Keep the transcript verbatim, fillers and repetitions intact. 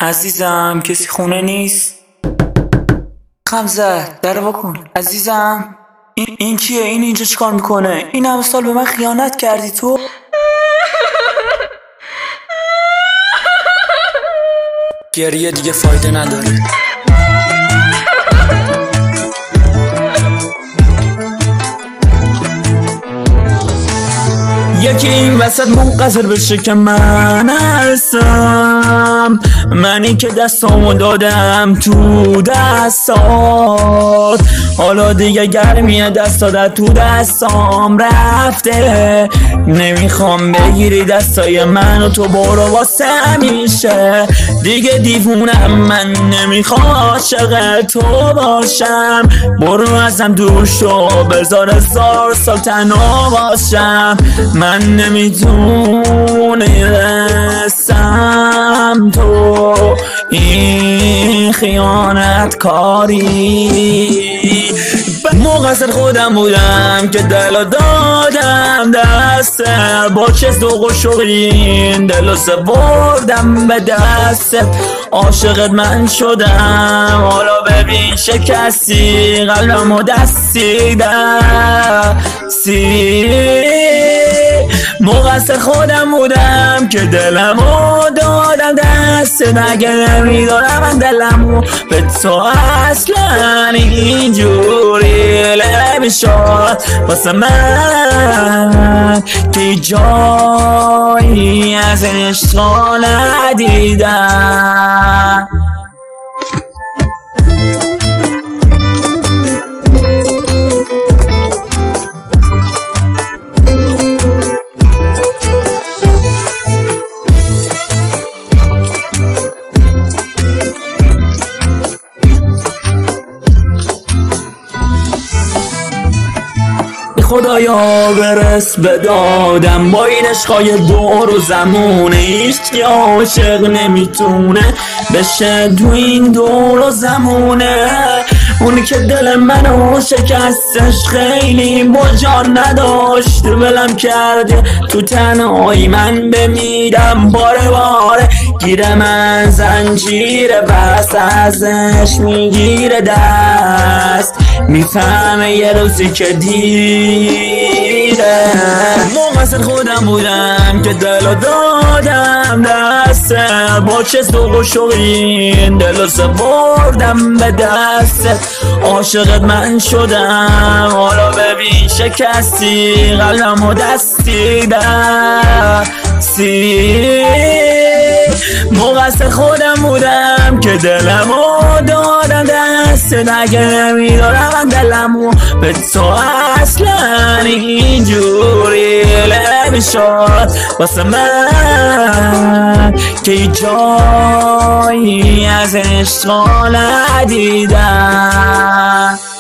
عزیزم کسی خونه نیست؟ خمزه در بکن عزیزم. این, این کیه؟ این اینجا چیکار میکنه؟ این همه سال به من خیانت کردی تو؟ گریه دیگه فایده نداره. یکی این وسط منقصر بشه که من هستم، منی که دستامو دادم تو دستات، حالا دیگه گرمی دستات تو دستام رفته. نمیخوام بگیری دستای من و تو برو واسه همیشه. دیگه دیوونم من، نمیخوام عاشق تو باشم. برو ازم دور شو، بذار هزار سال تنها باشم. من نمیدونستم تو این خیانت کاری. مقصر خودم بودم که دلو دادم دست، با چه ذوق و شوقین دلو سپردم به دست. عاشقت من شدم، حالا ببین شکستی قلبمو دستی دستی. مقصر خودم بودم که دلمو دادم دست، نگه نمیدارم من دلمو به تو اصلا اینجوری نمیشد واسه من که جایی از این عشق ندیدم. خدایا برس به دادم با این عشقای دور و زمونه. هیچ که عاشق نمیتونه بشه تو این دور و زمونه. اونی که دل منو شکستش خیلی با جان نداشت، ولم کرده تو تنهایی من بمیرم باره باره. گیره من زنجیره بس ازش میگیره دست، میفهمه یه روزی که دیره. مقصر خودم بودم که دلو دادم دست، با چه ذوق و شوقین دلو سپردم به دست. عاشقت من شدم، حالا ببین شکستی قلبمو دستی دستی. مقصر خودم بودم که دلمو دادم دست، نگه نمیدارم من دلمو به تو اصلا اینجوری نمیشد واسه من که جایی از عشق ندیدم.